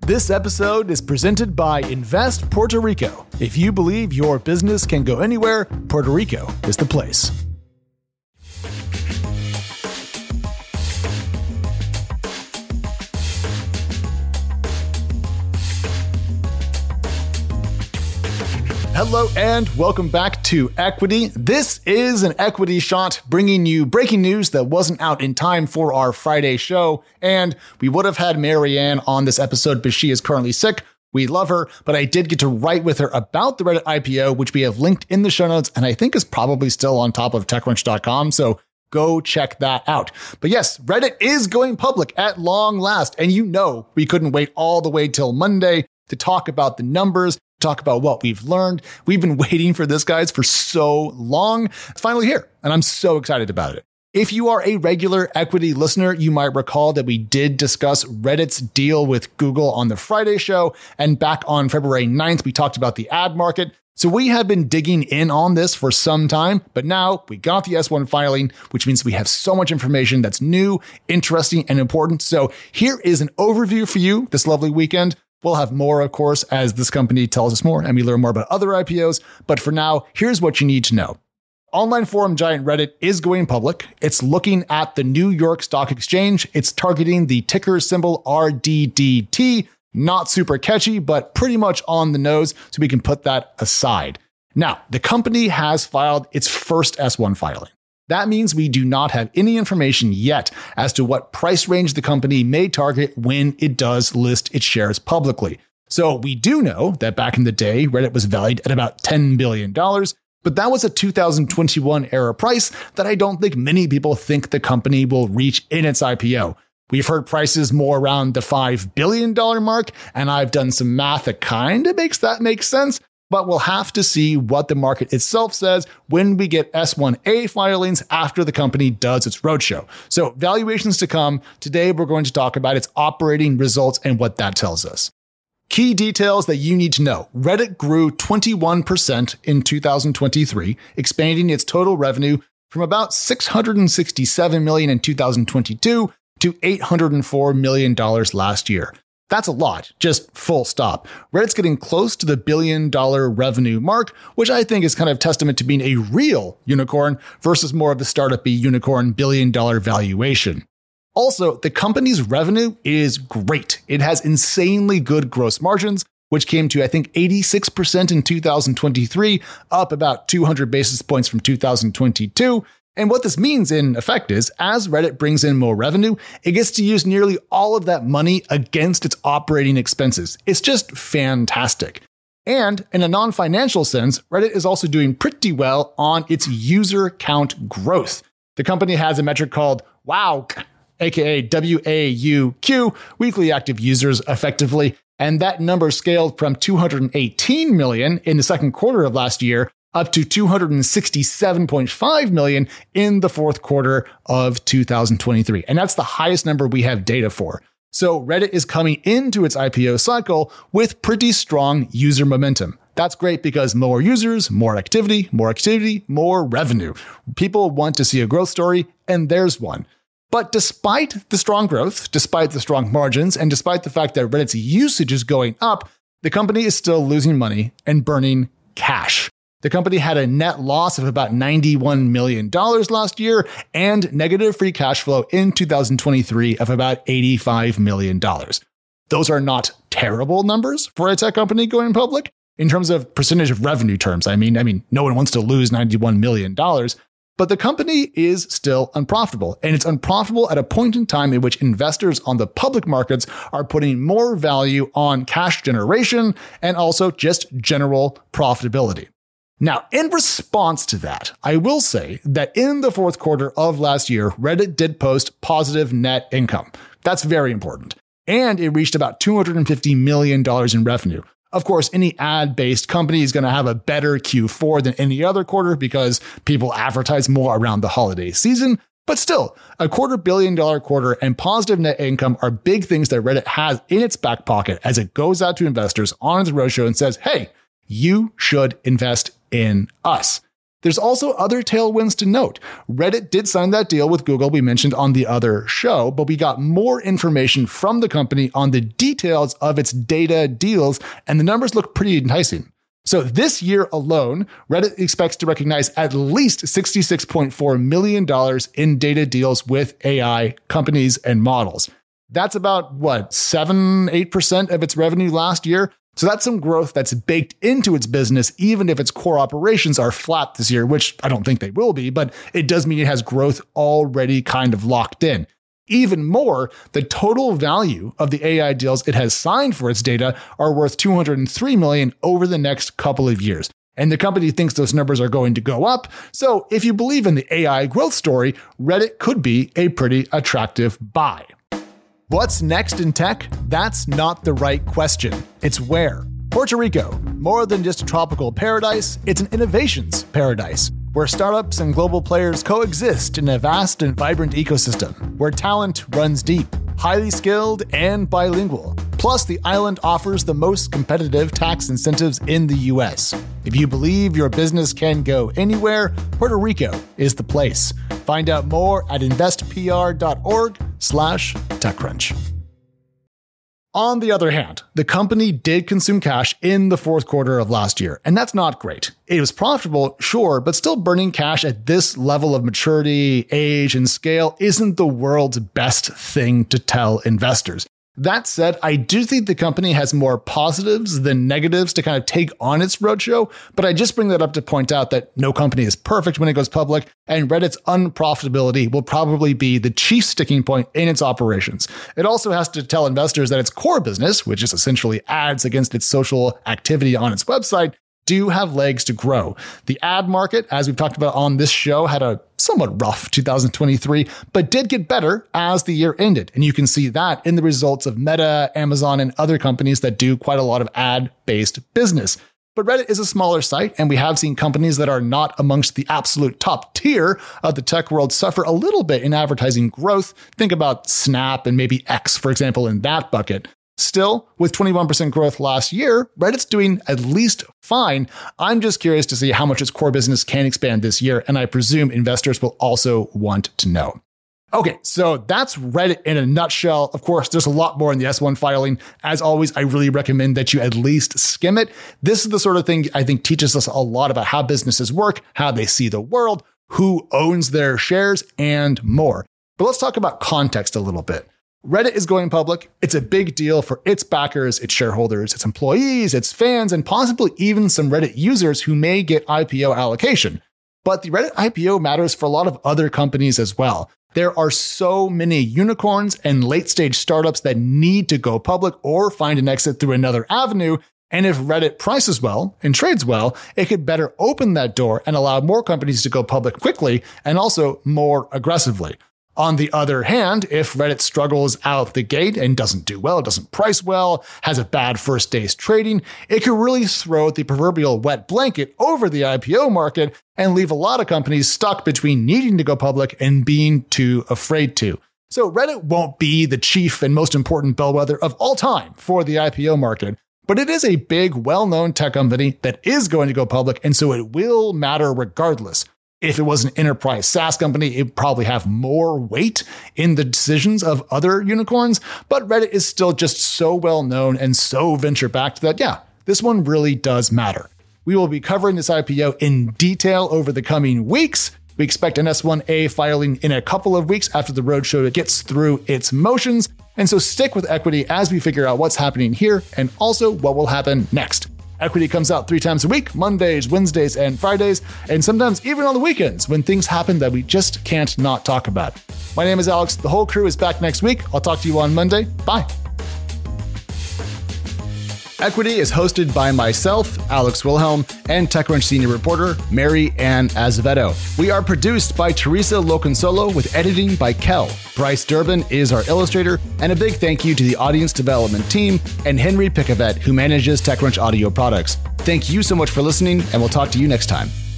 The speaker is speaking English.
This episode is presented by Invest Puerto Rico. If you believe your business can go anywhere, Puerto Rico is the place. Hello and welcome back to Equity. This is an Equity Shot bringing you breaking news that wasn't out in time for our Friday show. And we would have had Marianne on this episode, but she is currently sick. We love her, but I did get to write with her about the Reddit IPO, which we have linked in the show notes and I think is probably still on top of TechCrunch.com. So go check that out. But yes, Reddit is going public at long last. And you know, we couldn't wait all the way till Monday to talk about the numbers, talk about what we've learned. We've been waiting for this, guys, for so long. It's finally here, and I'm so excited about it. If you are a regular Equity listener, you might recall that we did discuss Reddit's deal with Google on the Friday show, and back on February 9th, we talked about the ad market. So we have been digging in on this for some time, but now we got the S1 filing, which means we have so much information that's new, interesting, and important. So here is an overview for you this lovely weekend. We'll have more, of course, as this company tells us more and we learn more about other IPOs. But for now, here's what you need to know. Online forum giant Reddit is going public. It's looking at the New York Stock Exchange. It's targeting the ticker symbol RDDT. Not super catchy, but pretty much on the nose, so we can put that aside. Now, the company has filed its first S1 filing. That means we do not have any information yet as to what price range the company may target when it does list its shares publicly. So we do know that back in the day, Reddit was valued at about $10 billion, but that was a 2021 era price that I don't think many people think the company will reach in its IPO. We've heard prices more around the $5 billion mark, and I've done some math that kind of makes that make sense. But we'll have to see what the market itself says when we get S1A filings after the company does its roadshow. So valuations to come. Today, we're going to talk about its operating results and what that tells us. Key details that you need to know. Reddit grew 21% in 2023, expanding its total revenue from about $667 million in 2022 to $804 million last year. That's a lot, just full stop. Reddit's getting close to the $1 billion revenue mark, which I think is kind of testament to being a real unicorn versus more of the startup-y unicorn $1 billion valuation. Also, the company's revenue is great. It has insanely good gross margins, which came to, I think, 86% in 2023, up about 200 basis points from 2022. And what this means in effect is, as Reddit brings in more revenue, it gets to use nearly all of that money against its operating expenses. It's just fantastic. And in a non-financial sense, Reddit is also doing pretty well on its user count growth. The company has a metric called WAUQ, aka WAUQ, weekly active users effectively. And that number scaled from 218 million in the second quarter of last year up to 267.5 million in the fourth quarter of 2023. And that's the highest number we have data for. So Reddit is coming into its IPO cycle with pretty strong user momentum. That's great because more users, more activity, more revenue. People want to see a growth story, and there's one. But despite the strong growth, despite the strong margins, and despite the fact that Reddit's usage is going up, the company is still losing money and burning cash. The company had a net loss of about $91 million last year and negative free cash flow in 2023 of about $85 million. Those are not terrible numbers for a tech company going public. In terms of percentage of revenue terms, I mean, no one wants to lose $91 million, but the company is still unprofitable. And it's unprofitable at a point in time in which investors on the public markets are putting more value on cash generation and also just general profitability. Now, in response to that, I will say that in the fourth quarter of last year, Reddit did post positive net income. That's very important. And it reached about $250 million in revenue. Of course, any ad-based company is going to have a better Q4 than any other quarter because people advertise more around the holiday season. But still, a $250 million quarter and positive net income are big things that Reddit has in its back pocket as it goes out to investors on its roadshow and says, hey, you should invest in us. There's also other tailwinds to note. Reddit did sign that deal with Google we mentioned on the other show, but we got more information from the company on the details of its data deals, and the numbers look pretty enticing. So this year alone, Reddit expects to recognize at least $66.4 million in data deals with AI companies and models. That's about, 7-8% of its revenue last year? So that's some growth that's baked into its business, even if its core operations are flat this year, which I don't think they will be, but it does mean it has growth already kind of locked in. Even more, the total value of the AI deals it has signed for its data are worth $203 million over the next couple of years. And the company thinks those numbers are going to go up. So if you believe in the AI growth story, Reddit could be a pretty attractive buy. What's next in tech? That's not the right question. It's where. Puerto Rico, more than just a tropical paradise, it's an innovations paradise, where startups and global players coexist in a vast and vibrant ecosystem, where talent runs deep, highly skilled and bilingual. Plus, the island offers the most competitive tax incentives in the US. If you believe your business can go anywhere, Puerto Rico is the place. Find out more at investpr.org/TechCrunch. On the other hand, the company did consume cash in the fourth quarter of last year, and that's not great. It was profitable, sure, but still burning cash at this level of maturity, age, and scale isn't the world's best thing to tell investors. That said, I do think the company has more positives than negatives to kind of take on its roadshow, but I just bring that up to point out that no company is perfect when it goes public, and Reddit's unprofitability will probably be the chief sticking point in its operations. It also has to tell investors that its core business, which is essentially ads against its social activity on its website, do have legs to grow. The ad market, as we've talked about on this show, had a somewhat rough 2023, but did get better as the year ended. And you can see that in the results of Meta, Amazon, and other companies that do quite a lot of ad-based business. But Reddit is a smaller site, and we have seen companies that are not amongst the absolute top tier of the tech world suffer a little bit in advertising growth. Think about Snap and maybe X, for example, in that bucket. Still, with 21% growth last year, Reddit's doing at least fine. I'm just curious to see how much its core business can expand this year, and I presume investors will also want to know. Okay, so that's Reddit in a nutshell. Of course, there's a lot more in the S1 filing. As always, I really recommend that you at least skim it. This is the sort of thing I think teaches us a lot about how businesses work, how they see the world, who owns their shares, and more. But let's talk about context a little bit. Reddit is going public. It's a big deal for its backers, its shareholders, its employees, its fans, and possibly even some Reddit users who may get IPO allocation. But the Reddit IPO matters for a lot of other companies as well. There are so many unicorns and late-stage startups that need to go public or find an exit through another avenue. And if Reddit prices well and trades well, it could better open that door and allow more companies to go public quickly and also more aggressively. On the other hand, if Reddit struggles out the gate and doesn't do well, doesn't price well, has a bad first day's trading, it could really throw the proverbial wet blanket over the IPO market and leave a lot of companies stuck between needing to go public and being too afraid to. So Reddit won't be the chief and most important bellwether of all time for the IPO market, but it is a big, well-known tech company that is going to go public, and so it will matter regardless. If it was an enterprise SaaS company, it would probably have more weight in the decisions of other unicorns, but Reddit is still just so well known and so venture-backed that, yeah, this one really does matter. We will be covering this IPO in detail over the coming weeks. We expect an S1A filing in a couple of weeks after the roadshow gets through its motions, and so stick with Equity as we figure out what's happening here and also what will happen next. Equity comes out 3 times a week, Mondays, Wednesdays, and Fridays, and sometimes even on the weekends when things happen that we just can't not talk about. My name is Alex. The whole crew is back next week. I'll talk to you on Monday. Bye. Equity is hosted by myself, Alex Wilhelm, and TechCrunch senior reporter, Mary Ann Azevedo. We are produced by Teresa Loconsolo with editing by Kel. Bryce Durbin is our illustrator, and a big thank you to the audience development team and Henry Picavet, who manages TechCrunch audio products. Thank you so much for listening, and we'll talk to you next time.